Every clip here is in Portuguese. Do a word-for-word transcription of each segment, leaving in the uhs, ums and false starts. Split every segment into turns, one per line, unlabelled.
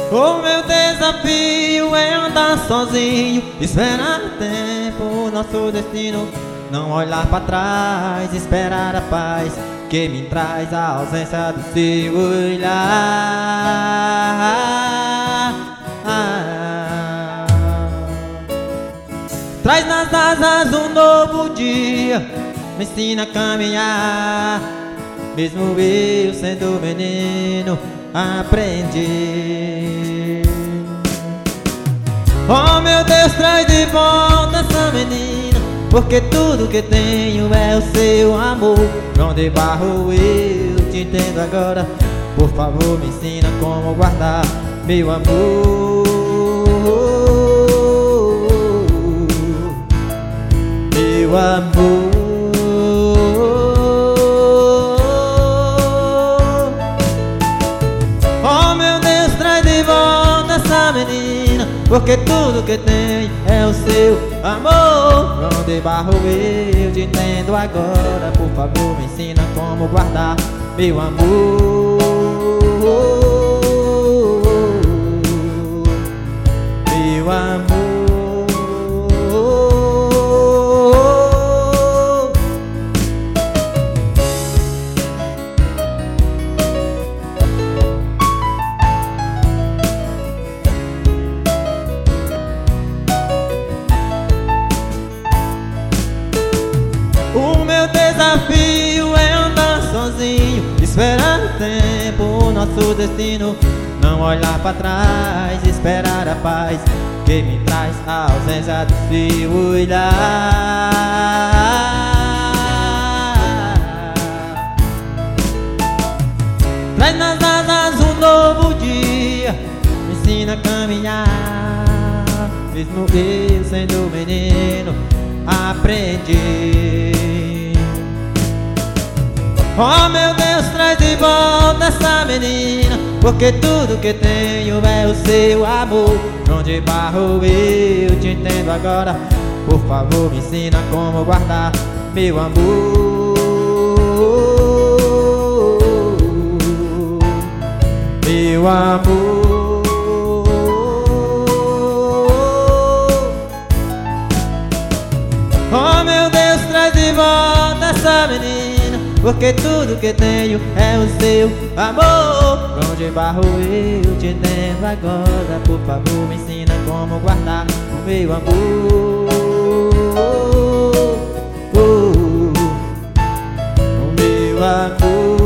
O meu desafio é andar sozinho, esperar o tempo, nosso destino. Não olhar pra trás, esperar a paz que me traz a ausência do seu olhar. Traz nas asas um novo dia, me ensina a caminhar. Mesmo eu sendo menino, aprendi. Oh meu Deus, traz de volta essa menina, porque tudo que tenho é o seu amor. João de Barro, eu te entendo agora. Por favor, me ensina como guardar meu amor. Meu amor. Oh meu Deus, traz de volta essa menina, porque tudo que tem é o seu amor. João de Barro, eu te entendo agora. Por favor, me ensina como guardar meu amor. Meu amor. O meu desafio é andar sozinho, esperar o tempo, o nosso destino. Não olhar pra trás, esperar a paz que me traz a ausência do seu olhar. Traz nas asas um novo dia, me ensina a caminhar. Mesmo eu sendo menino, aprendi. Oh meu Deus, traz de volta essa menina, porque tudo que tenho é o seu amor. João de Barro, eu te entendo agora. Por favor, me ensina como guardar meu amor. Meu amor. Oh meu Deus, traz de volta essa menina, porque tudo que tenho é o seu amor. João de Barro, eu te entendo agora. Por favor, me ensina como guardar o meu amor. Oh, o meu amor.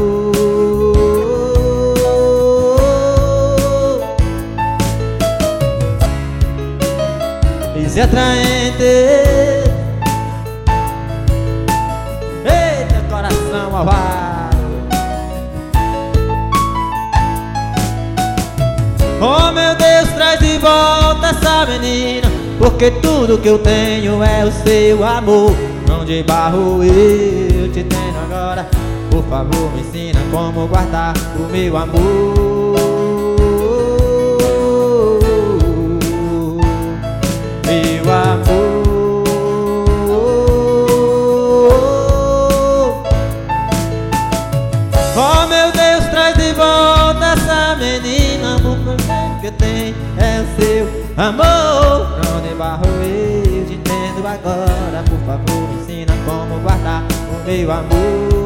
Isso é atraente. Coração avaro. Oh meu Deus, traz de volta essa menina, porque tudo que eu tenho é o seu amor. João de Barro, eu te tenho agora. Por favor, me ensina como guardar o meu amor. Meu amor. Oh meu Deus, traz de volta essa menina, porque tudo que tem é o seu amor. João de Barro, eu te entendo agora. Por favor, me ensina como guardar o meu amor.